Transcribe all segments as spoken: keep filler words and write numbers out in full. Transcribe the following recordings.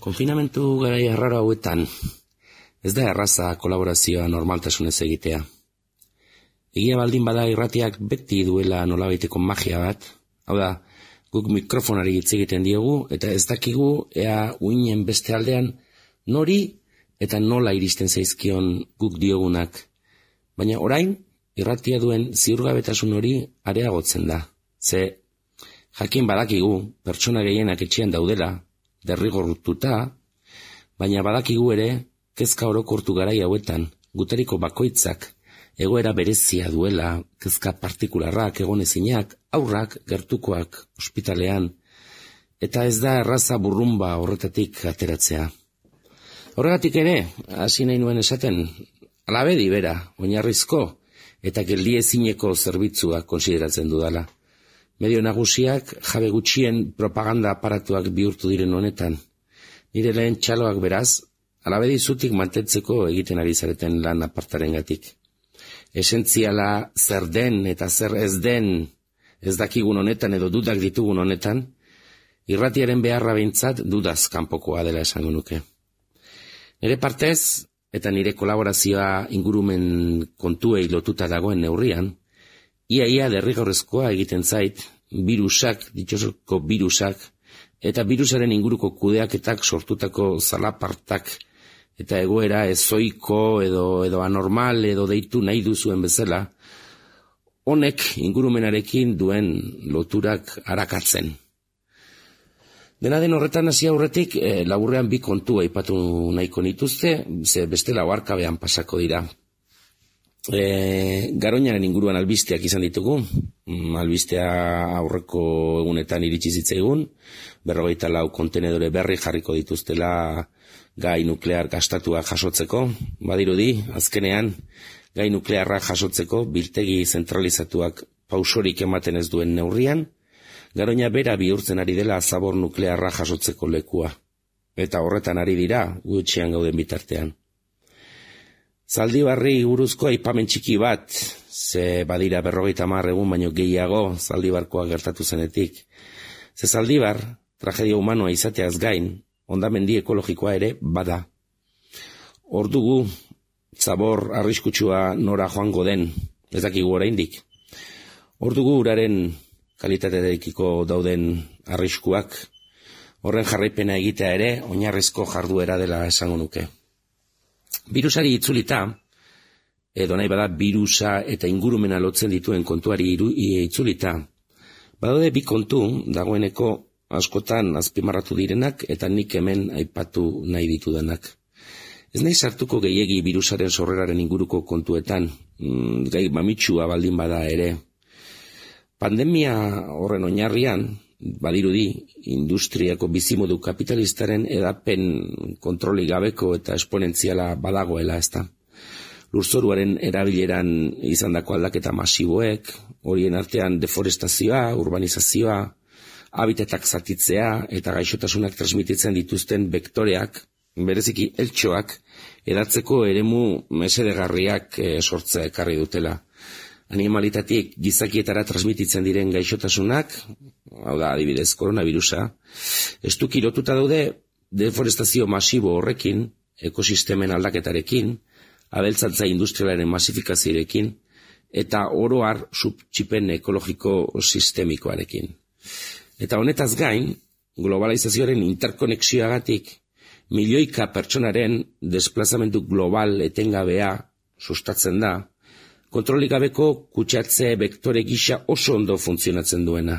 Konfinamentu garai arraro hauetan, ez da erraza kolaborazioa normaltasunez egitea. Egia baldin bada irratiak beti duela nolabaiteko magia bat, hau da, guk mikrofonari hitz egiten diogu, eta ez dakigu ea uinen beste aldean nori eta nola iristen zaizkion guk diogunak. Baina orain, irratia duen ziurgabetasun hori areagotzen da. Ze, jakin badakigu, pertsona gehienak etxean daudela, derrigortuta, baina badakigu ere, kezka orokortu garai hauetan, gutariko bakoitzak, egoera berezia duela, kezka partikularrak, egonezinak, aurrak, gertukoak, ospitalean, eta ez da erraza burrumba horretatik ateratzea. Horregatik ere, hasi nahi nuen esaten, alabedi bera, oinarrizko, eta geldiezineko zerbitzua konsideratzen dudala. Medio nagusiak jabe gutxien propaganda aparatuak bihurtu diren honetan. Nire lehen txaloak beraz, alabedi zutik mantentzeko egiten ari zareten lan apartarengatik. Esentziala zer den eta zer ez den ez dakigun honetan edo dudak ditugun honetan, irratiaren beharra behintzat dudaz kanpokoa dela esango nuke. Nire partez, eta nire kolaborazioa ingurumen kontuei lotuta dagoen neurrian, Ia-ia derrigorrezkoa egiten zait, virusak, ditxosoko virusak, eta virusaren inguruko kudeaketak sortutako zalapartak, eta egoera ezoiko edo, edo anormal edo deitu nahi duzuen bezala, honek ingurumenarekin duen loturak arakatzen. Dena den horretan hasi aurretik, e, laburrean bi kontu aipatu nahiko nituzte, ze bestela oharkabean pasako dira. E, Garoñaren inguruan albisteak izan ditugu, albistea aurreko egunetan iritsi zitzaigun, berrogeita lau kontenedore berri jarriko dituztela gai nuklear gastatua jasotzeko, badirudi, azkenean, gai nuklearra jasotzeko biltegi zentralizatuak pausorik ematen ez duen neurrian, Garoña bera bihurtzen ari dela zabor nuklearra jasotzeko lekua, eta horretan ari dira gutxian gauden bitartean. Zaldibarri buruzko aipamen txiki bat, ze badira berrogeita hamar egun baino gehiago Zaldibarkoa gertatu zenetik. Ze Zaldibar, tragedia humanoa izateaz gain, hondamendi ekologikoa ere bada. Hor dugu, zabor arriskutsua nora joango den, ez dakigu oraindik. Hor dugu uraren kalitatearekiko dauden arriskuak, horren jarraipena egitea ere oinarrizko jarduera dela esango nuke. Birusari itzulita, edo nahi bada birusa eta ingurumena lotzen dituen kontuari iru, itzulita, badaude bi kontu dagoeneko askotan azpimarratu direnak eta nik hemen aipatu nahi ditudanak. Ez nahi sartuko gehiegi birusaren sorreraren inguruko kontuetan, gai mamitsua baldin bada ere. Pandemia horren oinarrian, badirudi, industriako bizimodu kapitalistaren edapen kontroli gabeko eta esponentziala badagoela, ezta. Lurzoruaren erabileran izandako aldaketa masiboek, horien artean deforestazioa, urbanizazioa, habitatak zatitzea eta gaixotasunak transmititzen dituzten vektoreak, bereziki eltxoak, edatzeko eremu mesedegarriak e, sortzea ekarri dutela. Animalitatik gizakietara transmititzen diren gaixotasunak, hau da adibidez koronavirusa, estuki lotuta daude deforestazio masibo horrekin, ekosistemen aldaketarekin, abeltzantza industrialaren masifikazioarekin, eta oro har subtxipen ekologiko sistemikoarekin. Eta honetaz gain, globalizazioaren interkonexioagatik, milioika pertsonaren desplazamendu global etengabea sustatzen da, kontrolik gabeko kutsatze vektore gisa oso ondo funtzionatzen duena.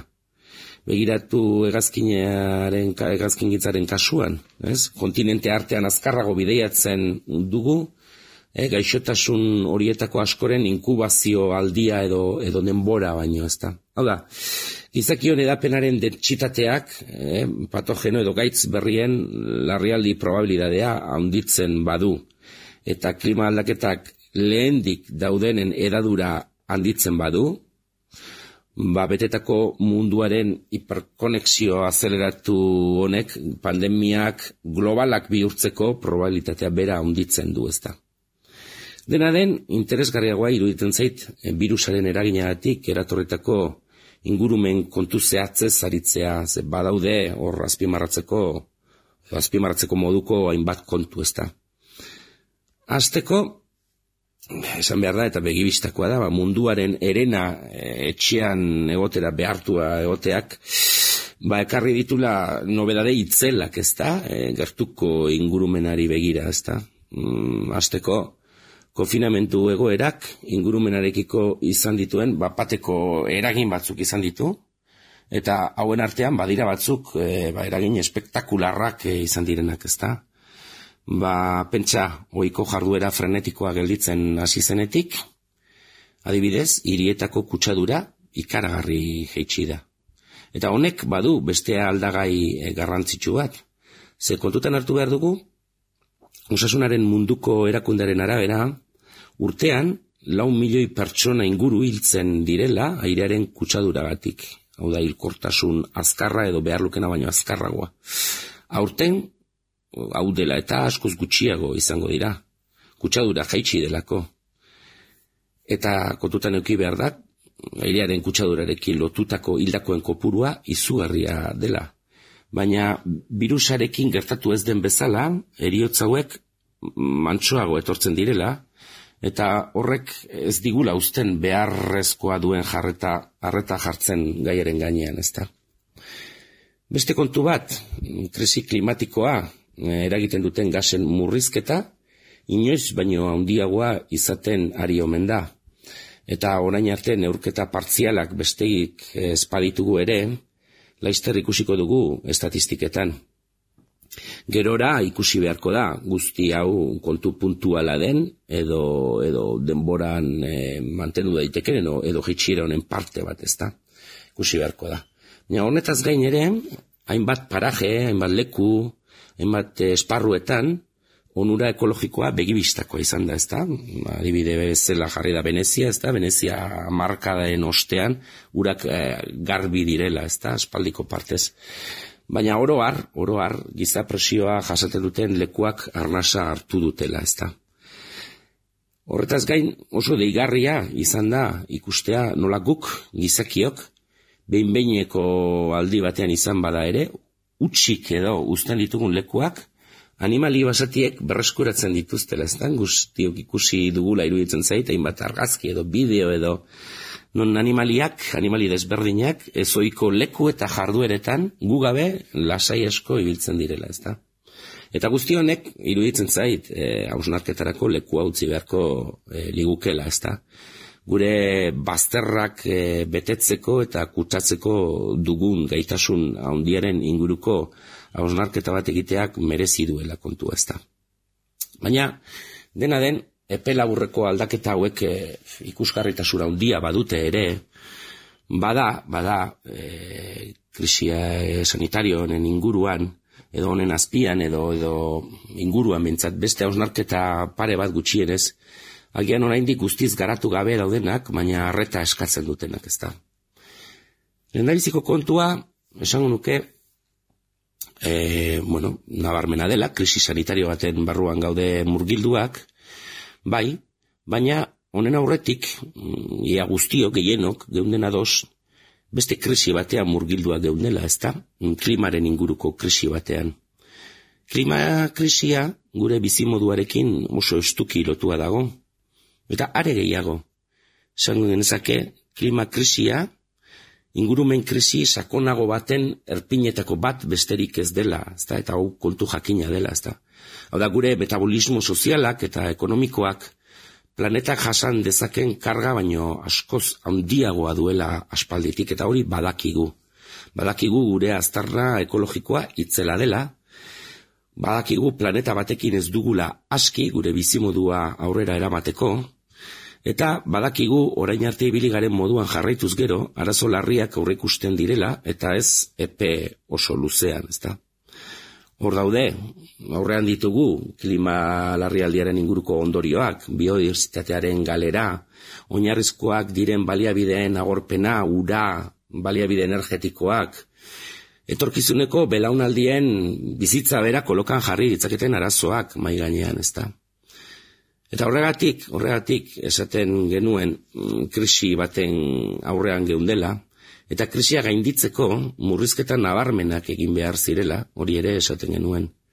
Begiratu hegazkinaren, hegazkingintzaren kasuan, ez? Kontinente artean azkarrago bideiatzen dugu, eh, gaixotasun horietako askoren inkubazio aldia edo, edo denbora baino, ez da. Hau da, gizakion edapenaren dentsitateak, eh, patogeno edo gaitz berrien larrialdi probabilidadea handitzen badu, eta klima aldaketak lehendik daudenen edadura handitzen badu, ba, betetako munduaren hiperkonexio azeleratu honek pandemiak globalak bihurtzeko probabilitatea bera handitzen du, ezta. Dena den, interesgarriagoa iruditzen zait, virusaren eraginagatik eratorritako ingurumen kontu zehatzez aritzea, ze badaude hor azpimarratzeko azpimarratzeko moduko hainbat kontu, ezta. Hasteko, esan behar da, eta begibistakoa da, ba, munduaren herena etxean egotera behartua egoteak, ba, ekarri ditula nobedade itzelak, ezta, e, gertuko ingurumenari begira, ezta. Mm, hasteko, konfinamentu egoerak ingurumenarekiko izan dituen, bapateko eragin batzuk izan ditu, eta hauen artean badira batzuk e, ba, eragin espektakularrak e, izan direnak, ezta. Ba, pentsa, ohiko jarduera frenetikoa gelditzen hasi zenetik, adibidez, hirietako kutsadura ikaragarri jaitsi da. Eta honek badu beste aldagai garrantzitsu bat. Ze kontutan hartu behar dugu, osasunaren munduko erakundaren arabera, urtean, lau milioi pertsona inguru hiltzen direla airearen kutsaduragatik. Hau da, hilkortasun azkarra edo behar lukena baino azkarragoa. Aurten, hau dela eta askoz gutxiago izango dira. Kutsadura jaitsi delako. Eta kontutan eduki behar da, airearen kutsadurarekin lotutako hildakoen kopurua izugarria dela. Baina birusarekin gertatu ez den bezala, heriotza hauek mantsoago etortzen direla, eta horrek ez digula uzten beharrezkoa duen jarreta, harreta jartzen gaiaren gainean, ezta. Beste kontu bat, krisi klimatikoa, eragiten duten gasen murrizketa, inoiz baino handiagoa izaten ari omen da. Eta orain arte neurketa partzialak besteik ezpaditugu ere, laizter ikusiko dugu estatistiketan. Gerora ikusi beharko da, guzti hau kontu puntuala den, edo, edo denboran e, mantendu daiteken, edo, edo jaitsiera honen parte bat, ezta? Ikusi beharko da. Ja, honetaz gain ere, hainbat paraje, hainbat leku, hainbat esparruetan, onura ekologikoa begibistakoa izan da, ezta? Adibide bezala jarri da Venezia, ezta? Venezia markadaen ostean, urak eh, garbi direla, ezta? Aspaldiko partez. Baina oroar, oroar, giza presioa jasaten duten lekuak arnasa hartu dutela, ezta? Horretaz gain, oso deigarria izan da ikustea nola guk, gizakiok, behin-behineko aldi batean izan bada ere, utxik edo uzten ditugun lekuak, animali basatiek berreskuratzen dituztela, ez da, guztiok ikusi dugula iruditzen zait, hainbat argazki edo bideo edo, non animaliak, animali desberdinak, ezoiko leku eta jardueretan, gu gabe lasai asko ibiltzen direla, ez da. Eta guzti honek, iruditzen zait, e, hausnarketarako lekua utzi beharko e, ligukela, ez da. Gure bazterrak e, betetzeko eta kutsatzeko dugun gaitasun handiaren inguruko hausnarketa bat egiteak merezi duela kontua, ezta. Baina, dena den, epe laburreko aldaketa hauek e, ikusgarritasuna handia badute ere, bada, bada, e, krisia sanitario honen inguruan, edo honen azpian, edo, edo inguruan bentsat, beste hausnarketa pare bat gutxienez, agian oraindik guztiz garatu gabe daudenak, baina arreta eskatzen dutenak, ezta. Lehendabiziko kontua, esango nuke, e, bueno, nabarmena dela, krisi sanitario baten barruan gaude murgilduak, bai, baina honen aurretik, ia guztiok, gehienok, geunden ados, beste krisi batean murgilduak geundela, ezta? Klimaren inguruko krisi batean. Klima krisia gure bizimoduarekin oso estuki lotua dago. Eta are gehiago, esango genezake, klima krisia, ingurumen krisi sakonago baten erpinetako bat besterik ez dela, ezta? Eta hau kontu jakina dela, ezta? Hau da, gure metabolismo sozialak eta ekonomikoak planetak jasan dezaken karga baino askoz handiagoa duela aspalditik, eta hori badakigu. Badakigu gure aztarna ekologikoa itzela dela, badakigu planeta batekin ez dugula aski gure bizimodua aurrera eramateko, eta badakigu orain arte ibili garen moduan jarraituz gero, arazo larriak aurreikusten direla, eta ez epe oso luzean, ezta? Hor daude, aurrean ditugu klima larrialdiaren inguruko ondorioak, biodiversitatearen galera, oinarrizkoak diren baliabideen agorpena, ura, baliabide energetikoak, etorkizuneko belaunaldien bizitza bera kolokan jarri ditzaketen arazoak mai gainean, ezta. Eta horregatik, horregatik esaten genuen krisi baten aurrean geundela, eta krisia gainditzeko murrizketa nabarmenak egin behar zirela, hori ere esaten genuen.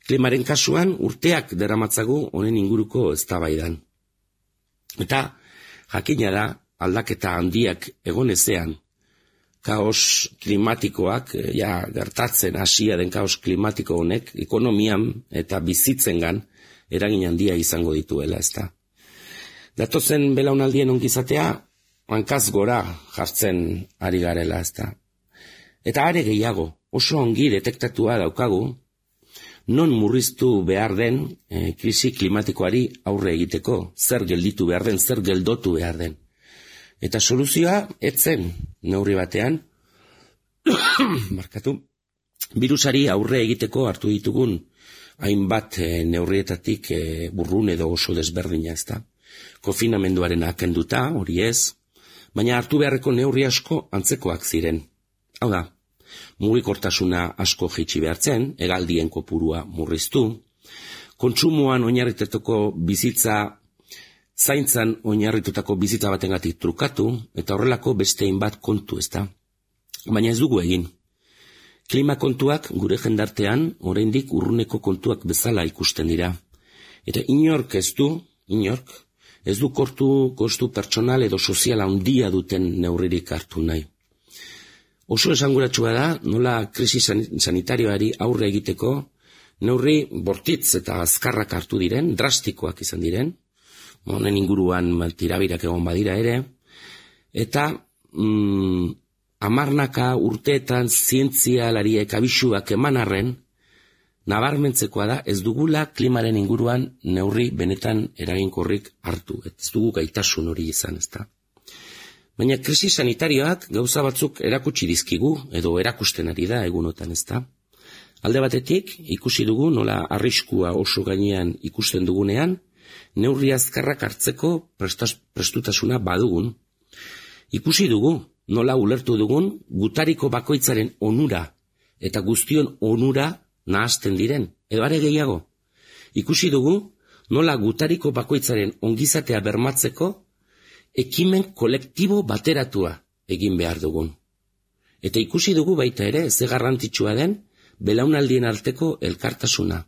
Klimaren kasuan urteak deramatzagu honen inguruko eztabaidan. Eta jakina da aldaketa handiak egon ezean, kaos klimatikoak, ja, gertatzen hasia den kaos klimatiko honek, ekonomian eta bizitzengan eragin handia izango dituela, ezta. Datozen belaunaldien ongizatea, hankaz gora jartzen ari garela, ezta. Eta are gehiago, oso ongi detektatua daukagu, non murriztu behar den e, krisi klimatikoari aurre egiteko, zer gelditu behar den, zer geldotu behar den. Eta soluzioa etzen neurri batean, markatu, birusari aurre egiteko hartu ditugun hainbat e, neurrietatik e, burrun edo oso desberdina, ezta. Konfinamenduaren akenduta, hori ez, baina hartu beharreko neurri asko antzekoak ziren. Hau da, mugikortasuna asko jaitsi behartzen, hegaldien kopurua murriztu, kontsumoan oinarritutako bizitza, zaintzan oinarritutako bizitza batengatik trukatu, eta horrelako beste hainbat kontu, ezta. Baina ez dugu egin. Klima kontuak gure jendartean oraindik urruneko kontuak bezala ikusten dira. Eta inork ez du, inork, ez du kortu, kostu pertsonal edo soziala handia duten neurririk hartu nahi. Oso esanguratsua da, nola krisi sanitarioari aurre egiteko, neurri bortitz eta azkarrak hartu diren, drastikoak izan diren, honen inguruan tirabirak egon badira ere, eta mm, amarnaka urteetan zientzialariek abisuak eman arren, nabarmentzekoa da ez dugula klimaren inguruan neurri benetan eraginkorrik hartu, ez dugu gaitasun hori izan, ezta. Baina krisi sanitarioak gauza batzuk erakutsi dizkigu, edo erakusten ari da egunotan, ezta. Alde batetik, ikusi dugu nola arriskua oso gainean ikusten dugunean, neurri azkarrak hartzeko prestas, prestutasuna badugun. Ikusi dugu nola ulertu dugun gutariko bakoitzaren onura eta guztion onura nahasten diren, edo are gehiago. Ikusi dugu nola gutariko bakoitzaren ongizatea bermatzeko ekimen kolektibo bateratua egin behar dugun. Eta ikusi dugu baita ere ze garrantzitsua den belaunaldien arteko elkartasuna.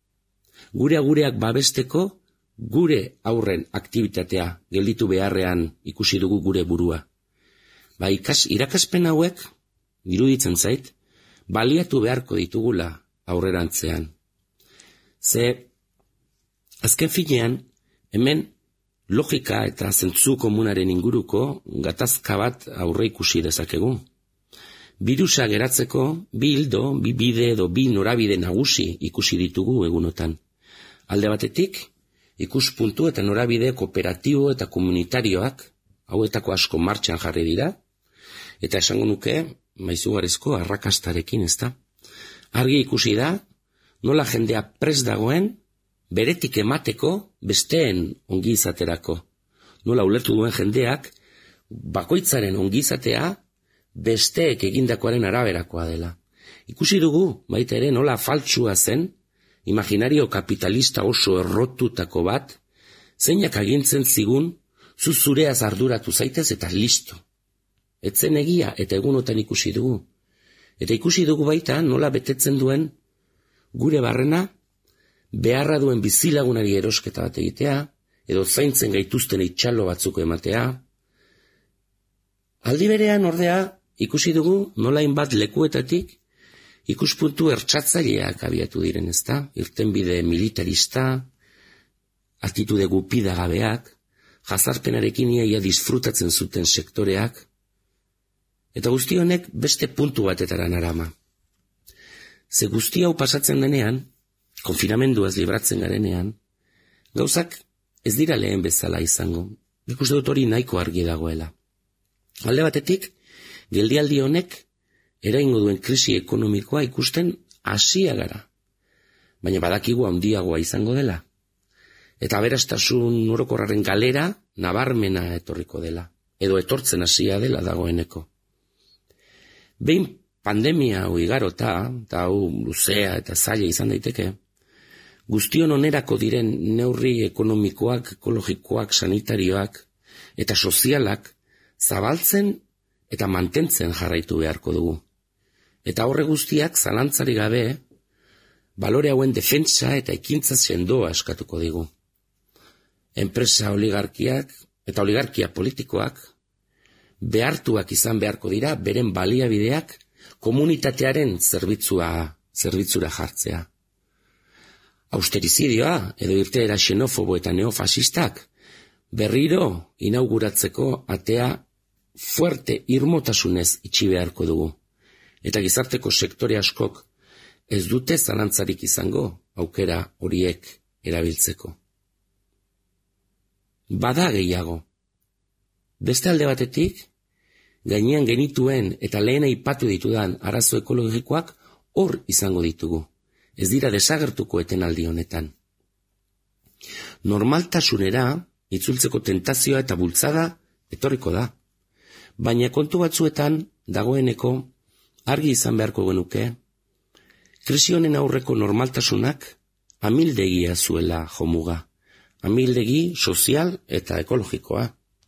Gure agureak babesteko gure aurren aktibitatea gelditu beharrean ikusi dugu gure burua. Ba, ikas, irakaspen hauek, iruditzen zait, baliatu beharko ditugula aurrerantzean. Ze, azken finean, hemen logika eta zentzu komunaren inguruko gatazka bat aurre ikusi dezakegu. Birusa geratzeko, bi hildo, bi bide edo bi norabide nagusi ikusi ditugu egunotan. Alde batetik, ikuspuntu eta norabide kooperatibo eta komunitarioak, hauetako asko martxan jarri dira, eta esango nuke, maizugarrizko arrakastarekin, ezta. Argi ikusi da, nola jendea prest dagoen, beretik emateko besteen ongi izaterako. Nola ulertu duen jendeak, bakoitzaren ongi izatea, besteek egindakoaren araberakoa dela. Ikusi dugu, baita ere, nola faltsua zen, imaginario kapitalista oso errotutako bat, zeinak agintzen zigun, zu zureaz arduratu zaitez eta listo. Etzen egia eta egunotan ikusi dugu. Eta ikusi dugu baita nola betetzen duen gure barrena, beharra duen bizilagunari erosketa bat egitea, edo zaintzen gaituzten itxalo batzuko ematea. Aldi berean ordea ikusi dugu nola hainbat lekuetatik ikuspuntu ertsatzaileak abiatu diren, ezta? Irtenbide militarista, atitude gupidagabeak, jazarpenarekin iaia disfrutatzen zuten sektoreak, eta guzti honek beste puntu batetara narama. Ze guzti hau pasatzen denean, konfinamenduaz libratzen garenean, gauzak ez dira lehen bezala izango. Nik uste dut hori nahiko argi dagoela. Alde batetik, geldialdi honek eraingo duen krisi ekonomikoa ikusten hasia gara. Baina badakigu handiagoa izango dela. Eta aberastasun orokorraren galera nabarmena etorriko dela. Edo etortzen hasia dela dagoeneko. Behin pandemia hau igarota, eta hau luzea eta zaila izan daiteke, guztion onerako diren neurri ekonomikoak, ekologikoak, sanitarioak eta sozialak zabaltzen eta mantentzen jarraitu beharko dugu. Eta horre guztiak zalantzari gabe balore hauen defentsa eta ekintza sendoa eskatuko digu. Enpresa oligarkiak eta oligarkia politikoak behartuak izan beharko dira beren baliabideak komunitatearen zerbitzua, zerbitzura jartzea. Austerizidioa edo irteera xenofobo eta neofasistak berriro inauguratzeko atea fuerte irmotasunez itxi beharko dugu. Eta gizarteko sektore askok ez dute zalantzarik izango aukera horiek erabiltzeko. Bada gehiago. Beste alde batetik, gainean genituen eta lehen aipatu ditudan arazo ekologikoak hor izango ditugu. Ez dira desagertuko etenaldi honetan. Normaltasunera itzultzeko tentazioa eta bultzada etorriko da. Baina kontu batzuetan dagoeneko argi izan beharko genuke, krisi honen aurreko normaltasunak amildegia zuela jomuga. Amildegi sozial eta ekologikoa.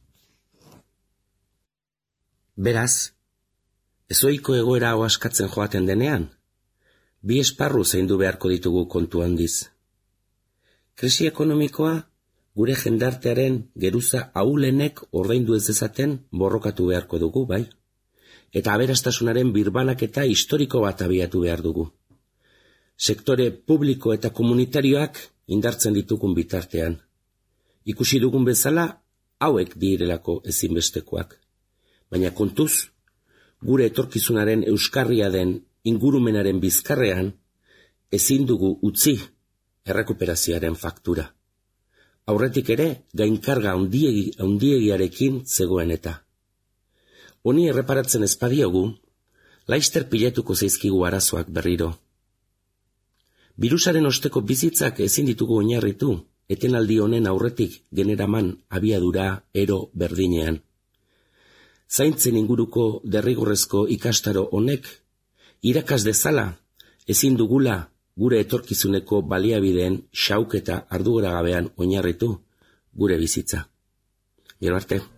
Beraz, ezoiko egoera hau askatzen joaten denean, bi esparru zaindu beharko ditugu kontu handiz. Krisi ekonomikoa gure jendartearen geruza ahulenek ordaindu ez dezaten borrokatu beharko dugu, bai? Eta aberastasunaren birbanaketa historiko bat abiatu behar dugu. Sektore publiko eta komunitarioak indartzen ditugun bitartean. Ikusi dugun bezala, hauek direlako ezinbestekoak. Baina kontuz, gure etorkizunaren euskarria den ingurumenaren bizkarrean, ezin dugu utzi errekuperazioaren faktura. Aurretik ere, gainkarga handiegi, handiegiarekin zegoen eta. Honi erreparatzen ezpadiogu, laister pilatuko zaizkigu arazoak berriro. Birusaren osteko bizitzak ezin ditugu oinarritu, etenaldi honen aurretik generaman abiadura ero berdinean. Zaintzen inguruko derrigorrezko ikastaro honek, irakas dezala, ezin dugula gure etorkizuneko baliabideen xauketa arduragabean oinarritu gure bizitza. Gero arte.